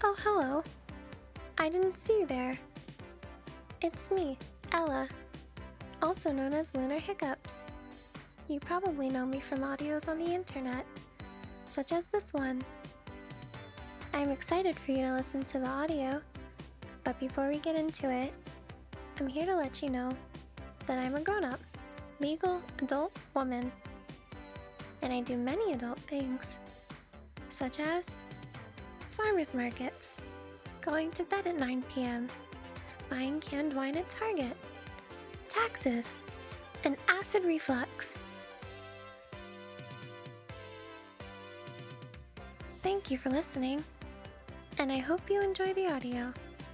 Oh, hello. I didn't see you there. It's me, Ella, also known as Lunar Hiccups. You probably know me from audios on the internet, such as this one. I'm excited for you to listen to the audio, but before we get into it, I'm here to let you know that I'm a grown-up, legal adult woman, and I do many adult things, such as farmers markets, going to bed at 9 p.m., buying canned wine at Target, taxes, and acid reflux. Thank you for listening, and I hope you enjoy the audio.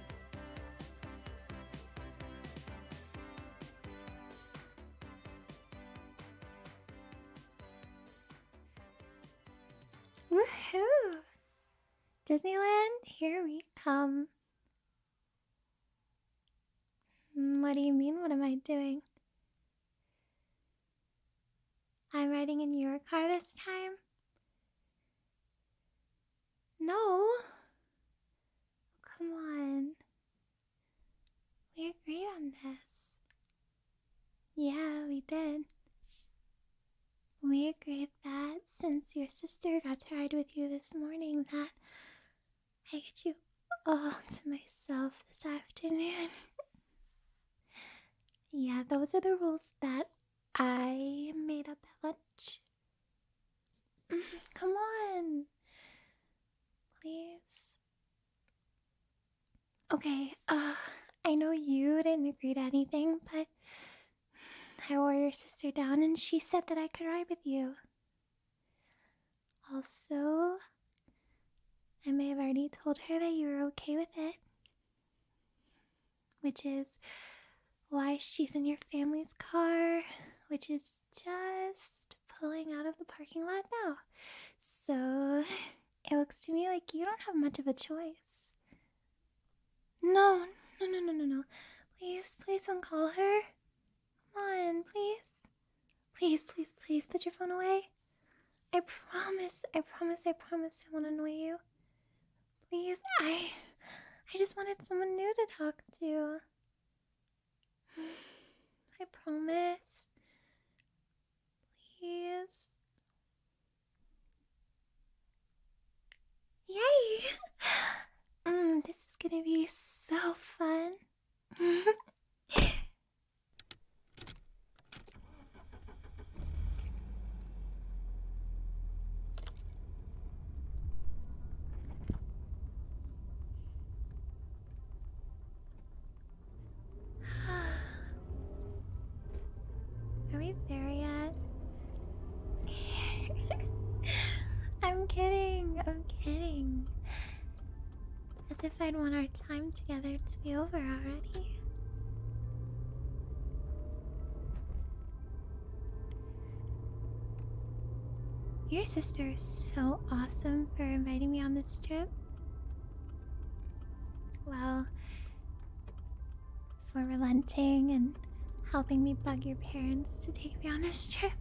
Woohoo! Disneyland, here we come. What do you mean, what am I doing? I'm riding in your car this time? No. Come on. We agreed on this. Yeah, we did. We agreed that since your sister got to ride with you this morning, that I get you all to myself this afternoon. Yeah, those are the rules that I made up at lunch. Come on. Please. Okay, I know you didn't agree to anything, but I wore your sister down and she said that I could ride with you. Also, I may have already told her that you were okay with it, which is why she's in your family's car, which is just pulling out of the parking lot now. So, it looks to me like you don't have much of a choice. No. Please don't call her. Come on, please. Please, put your phone away. I promise I won't annoy you. Please, I just wanted someone new to talk to. I promise. Please. Yay! This is gonna be so fun. Are we there yet? I'm kidding. As if I'd want our time together to be over already. Your sister is so awesome for inviting me on this trip. Well, for relenting and helping me bug your parents to take me on this trip.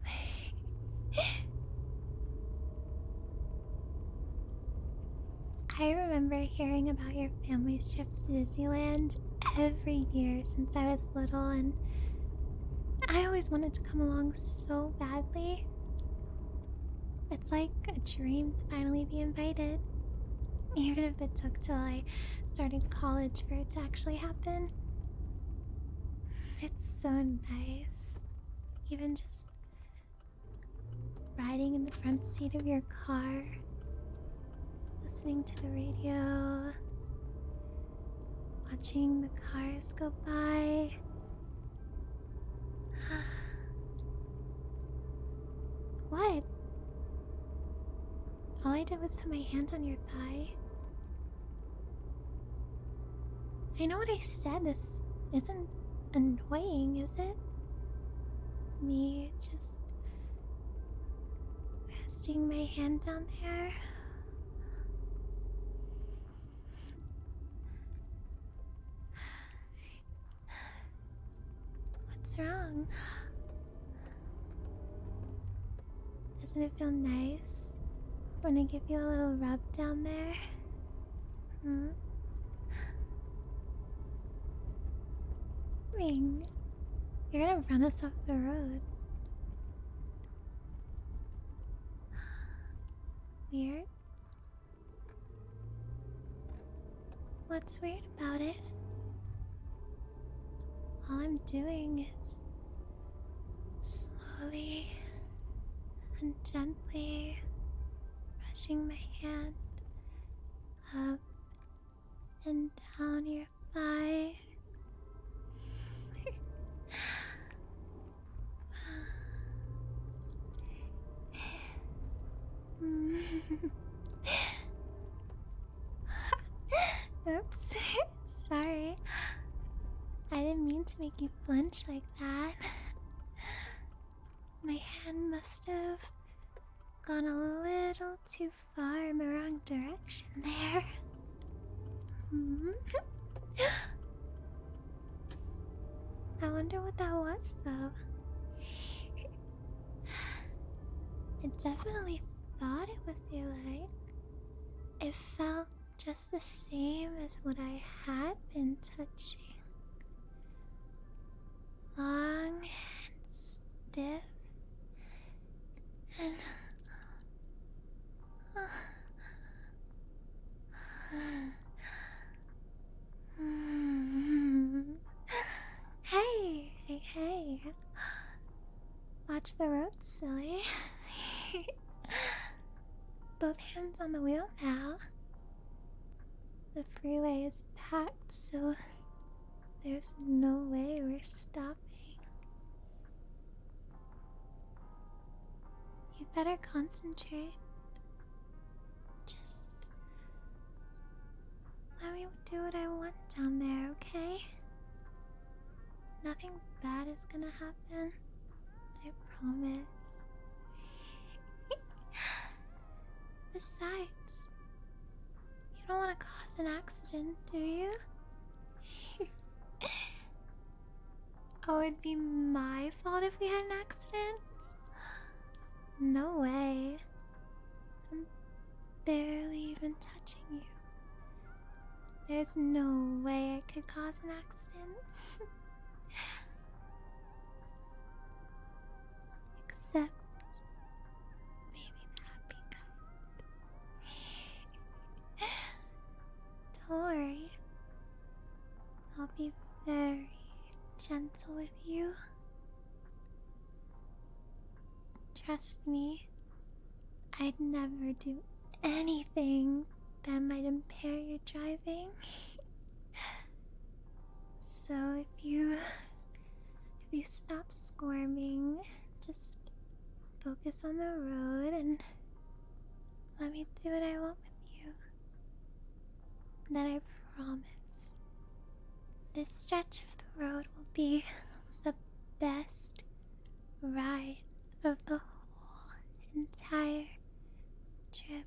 I remember hearing about your family's trips to Disneyland every year since I was little, and I always wanted to come along so badly. It's like a dream to finally be invited, even if it took till I started college for it to actually happen. It's so nice. Even just riding in the front seat of your car, listening to the radio, watching the cars go by. What? All I did was put my hand on your thigh. I know what I said. This isn't annoying, is it? Me just resting my hand down there. What's wrong? Doesn't it feel nice when I give you a little rub down there? Hmm? Ring, you're gonna run us off the road. Weird? What's weird about it? All I'm doing is slowly and gently brushing my hand up and down your thigh. Oops, sorry. I didn't mean to make you flinch like that. My hand must have gone a little too far in the wrong direction there. I wonder what that was, though. I definitely thought it was your leg. It felt just the same as what I had been touching. Long and stiff and hey, hey, hey. Watch the road, silly. Both hands on the wheel now. The freeway is packed, so there's no way we're stopping. You better concentrate. Just let me do what I want down there, okay? Nothing bad is gonna happen. I promise. Besides, you don't want to cause an accident, do you? Oh, it'd be my fault if we had an accident? No way. I'm barely even touching you. There's no way I could cause an accident. Except maybe the happy kind. Don't worry. I'll be very gentle with you. Trust me, I'd never do anything that might impair your driving. So if you stop squirming, just focus on the road and let me do what I want with you. Then I promise, this stretch of the road will be the best ride of the whole entire trip.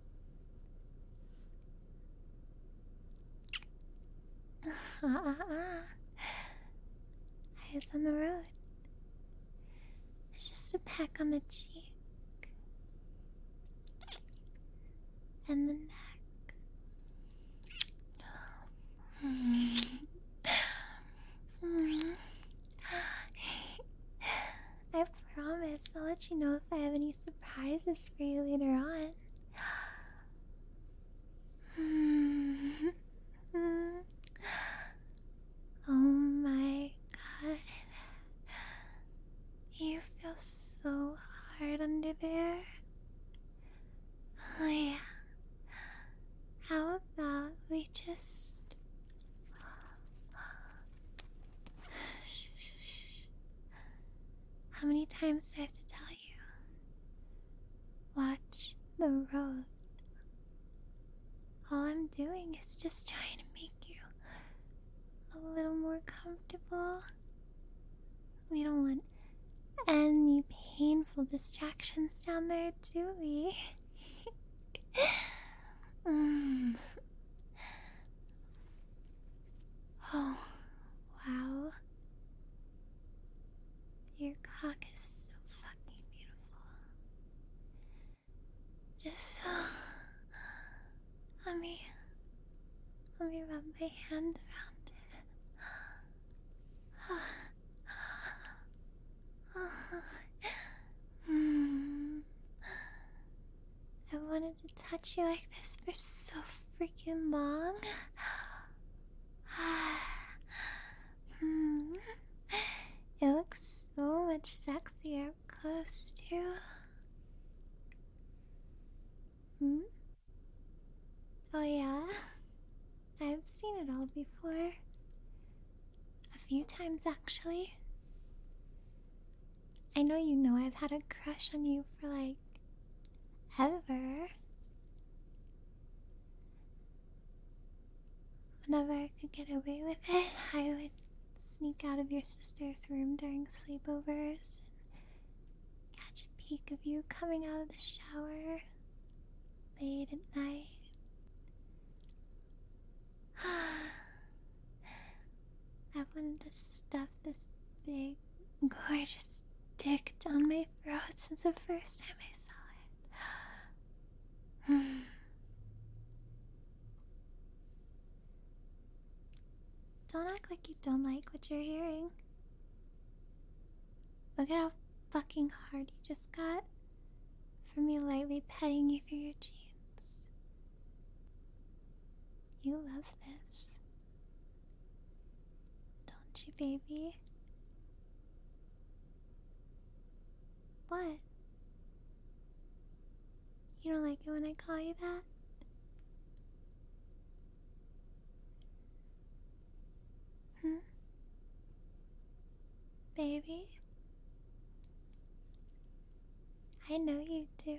Eyes on the road. It's just a peck on the cheek and the neck. I promise I'll let you know if I have any surprises for you later on. Oh my god. You feel so hard under there. Oh yeah. How about we just... How many times do I have to tell you? Watch the road. All I'm doing is just trying to make you a little more comfortable. We don't want any painful distractions down there, do we? Oh, wow. Your cock is so fucking beautiful. Just let me Let me rub my hand around it. I wanted to touch you like this for so freaking long. It looks so much sexier up close too. Oh yeah? I've seen it all before. A few times actually. I know I've had a crush on you for like ever. Whenever I could get away with it, I would sneak out of your sister's room during sleepovers and catch a peek of you coming out of the shower late at night. I wanted to stuff this big, gorgeous dick down my throat since the first time I saw it. Don't act like you don't like what you're hearing. Look at how fucking hard you just got from me lightly petting you through your jeans. You love this, don't you, baby? What? You don't like it when I call you that? Baby? I know you do.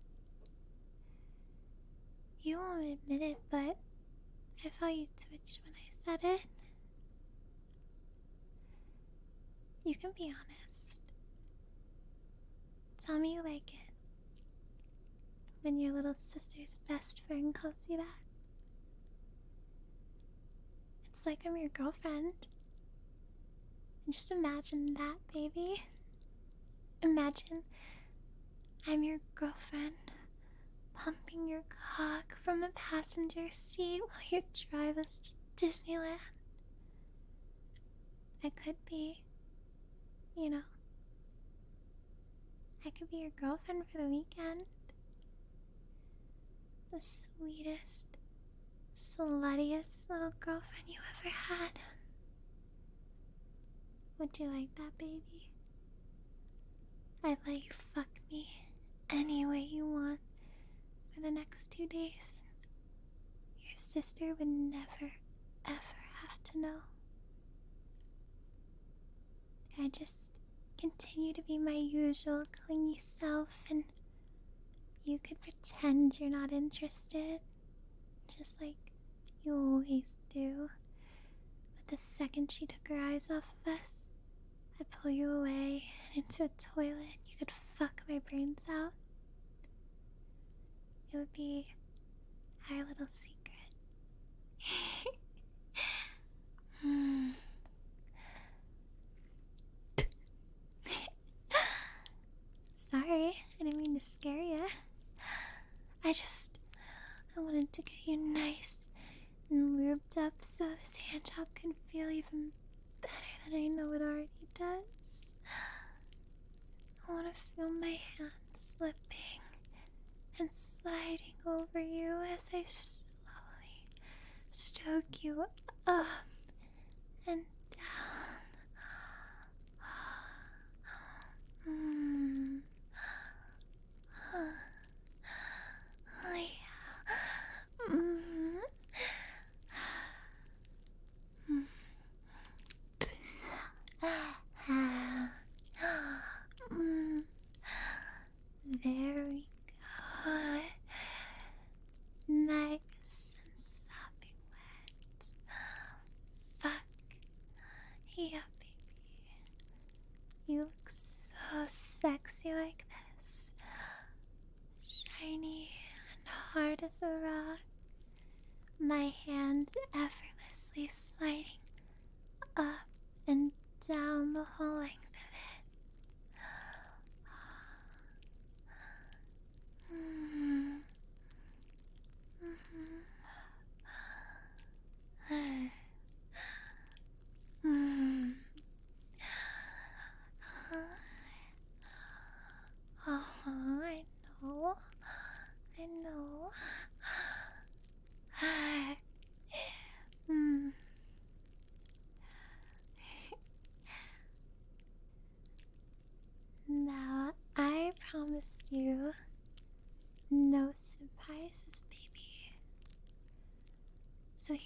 You won't admit it, but I felt you twitch when I said it. You can be honest. Tell me you like it when your little sister's best friend calls you that. It's like I'm your girlfriend. And just imagine that, baby. Imagine I'm your girlfriend, pumping your cock from the passenger seat while you drive us to Disneyland. I could be, you know, I could be your girlfriend for the weekend. The sweetest, sluttiest little girlfriend you ever had. Would you like that, baby? I'd let you fuck me any way you want for the next 2 days, and your sister would never, ever have to know. I just continue to be my usual clingy self, and you could pretend you're not interested, just like you always do. But the second she took her eyes off of us, I'd pull you away and into a toilet, and you could fuck my brains out. It would be our little secret. Sorry, I didn't mean to scare you. I wanted to get you nice and lubed up so this handjob can feel even better than I know it already does. I want to feel my hands slipping and sliding over you as I slowly stroke you up and down. Oh yeah. There we go. Nice and sopping wet. Fuck. Yeah, baby. You look so sexy like this. Shiny and hard as a rock. My hands effortlessly sliding up and down the whole length of it.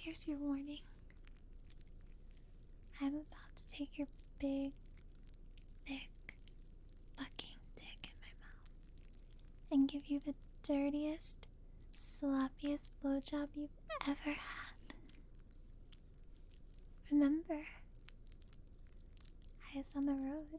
here's your warning. I'm about to take your big, thick, fucking dick in my mouth and give you the dirtiest, sloppiest blowjob you've ever had. Remember, eyes on the road.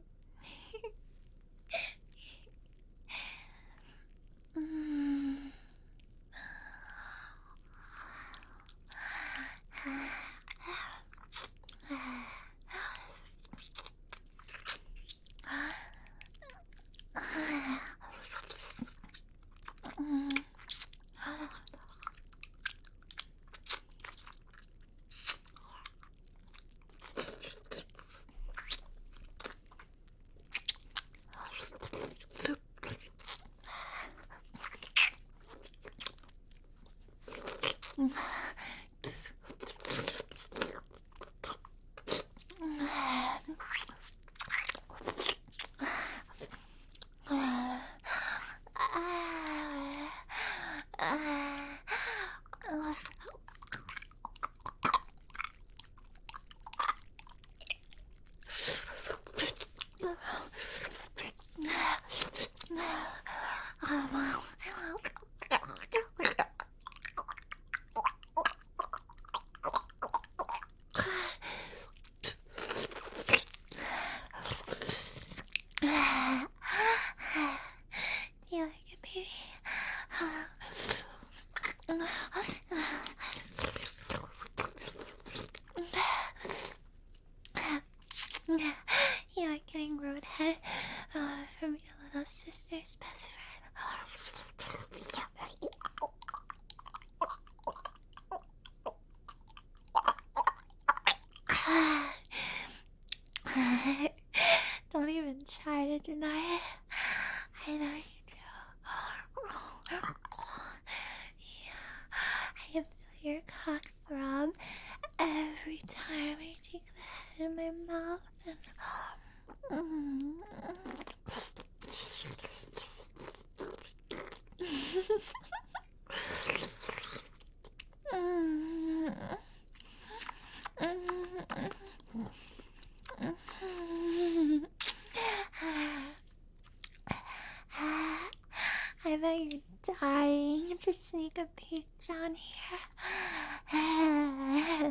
Do you like it, baby? You like getting roadhead from your little sister's best friend? Don't even try to deny it. I know you do. I can feel your cock throb every time I take the head in my mouth and I bet you're dying to sneak a peek down here.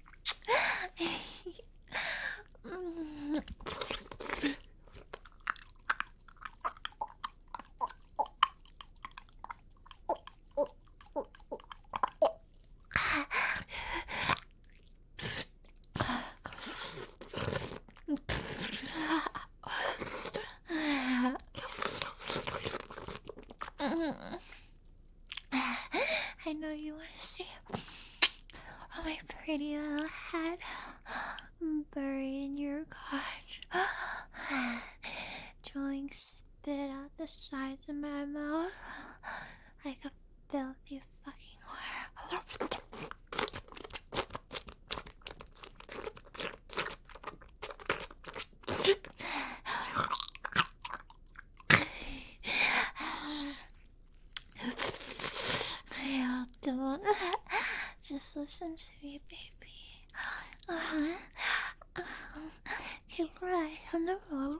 I know you want to see my pretty little head buried in your crotch, drawing spit out the sides of my mouth like a filthy fucking whore. Don't just listen to me, baby. Keep right on the road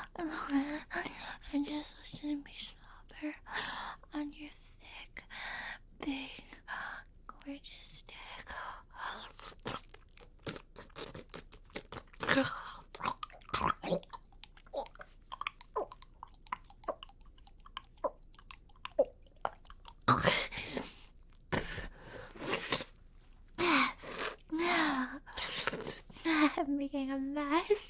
and just listen to me slobber on your thick, big, gorgeous dick. I'm making a mess.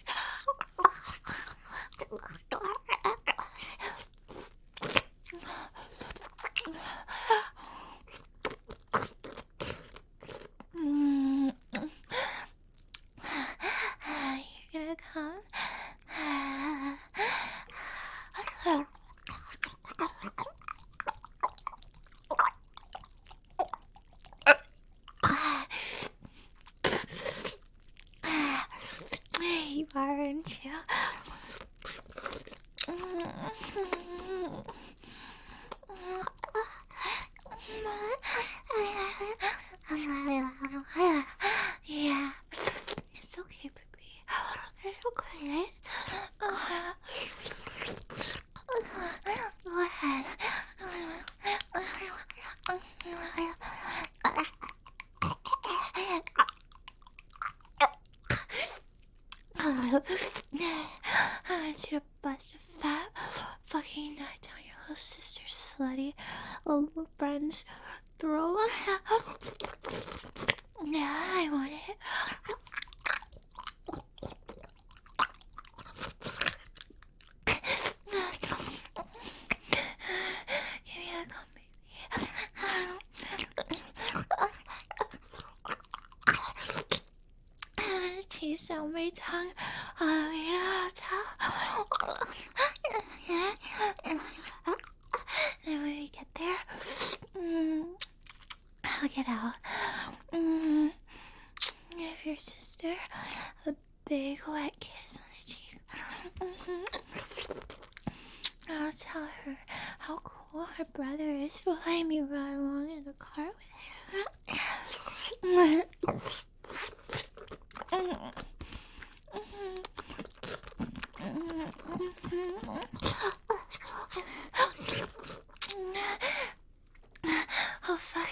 You're gonna come? You aren't you? Yeah, it's okay, baby. It's okay. Go ahead. I want you to bust a fat fucking nut down your little sister's slutty little friend's throat. Yeah, I want it. Give me a cum, baby. Taste out my tongue all the way to the top. Then when we get there, I'll get out. Give your sister a big wet kiss on the cheek. I'll tell her how cool her brother is for letting me ride along in the car with him. Oh fuck.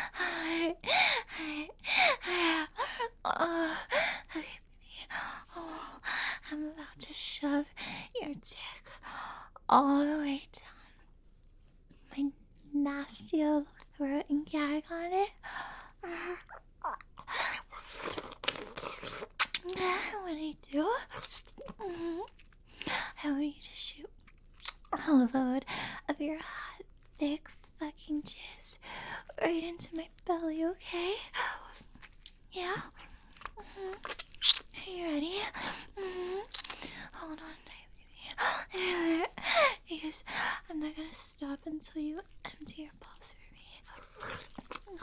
Okay, baby. Oh, I'm about to shove your dick all the way down my nasty little throat and gag on it. When I do, I want you to shoot a load of your hot, thick fucking jizz right into my belly, okay? Yeah? Are you ready? Hold on tight, baby. Because I'm not gonna stop until you empty your balls for me.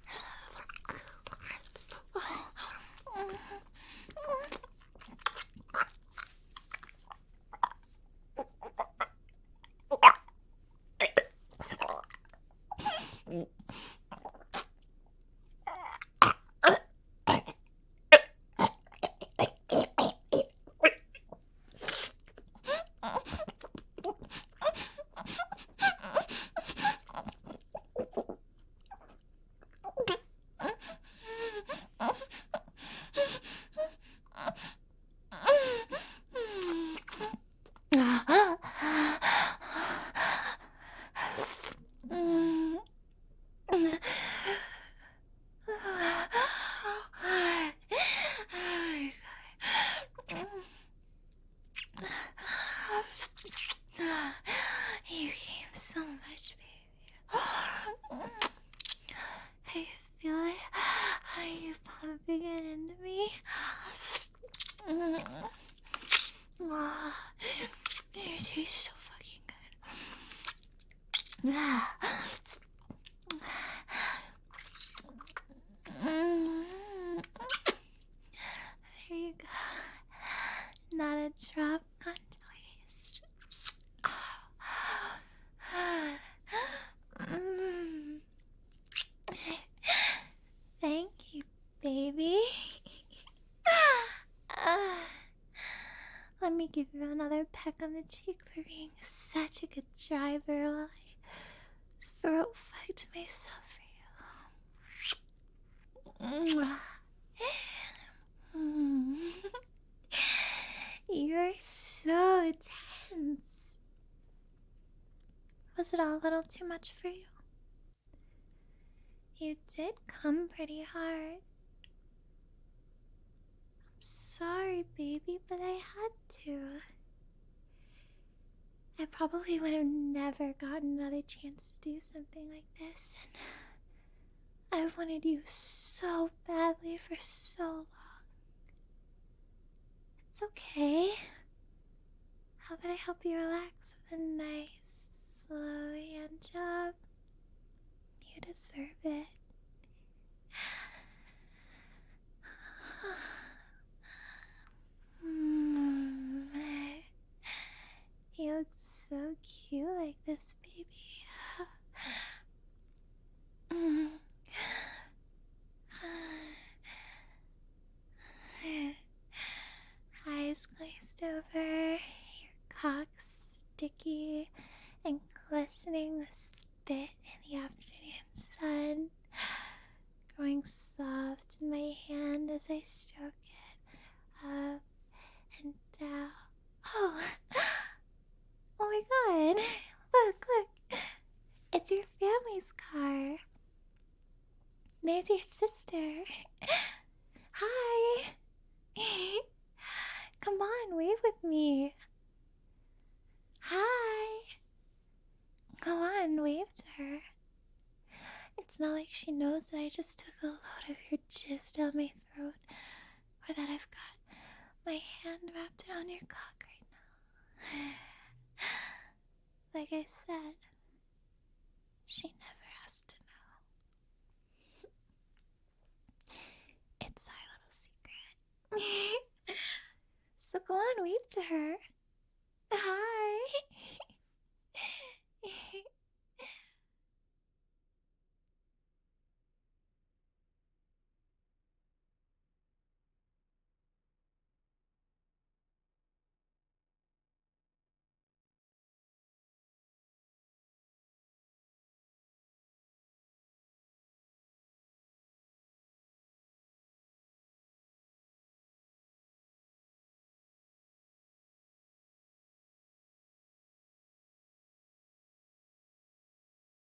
You came so much, baby. I feel it. Are you pumping it into me? You taste so fucking good. There you go. Not a drop on waste. Thank you, baby. Let me give you another peck on the cheek for being such a good driver while I throat fucked myself for you. You're so tense. Was it all a little too much for you? You did come pretty hard. I'm sorry, baby, but I had to. I probably would have never gotten another chance to do something like this, and I've wanted you so badly for so long. It's okay. How about I help you relax with a nice, slow hand job? You deserve it. You look so cute like this, baby. cock sticky and glistening with spit in the afternoon sun, growing soft in my hand as I stroke it up and down. Oh, oh my god, look, it's your family's car. There's your sister. Hi. Come on, wave with me. Hi. Come on, wave to her. It's not like she knows that I just took a load of your jizz down my throat, or that I've got my hand wrapped around your cock right now. Like I said, she never has to know. It's our little secret. So go on, wave to her.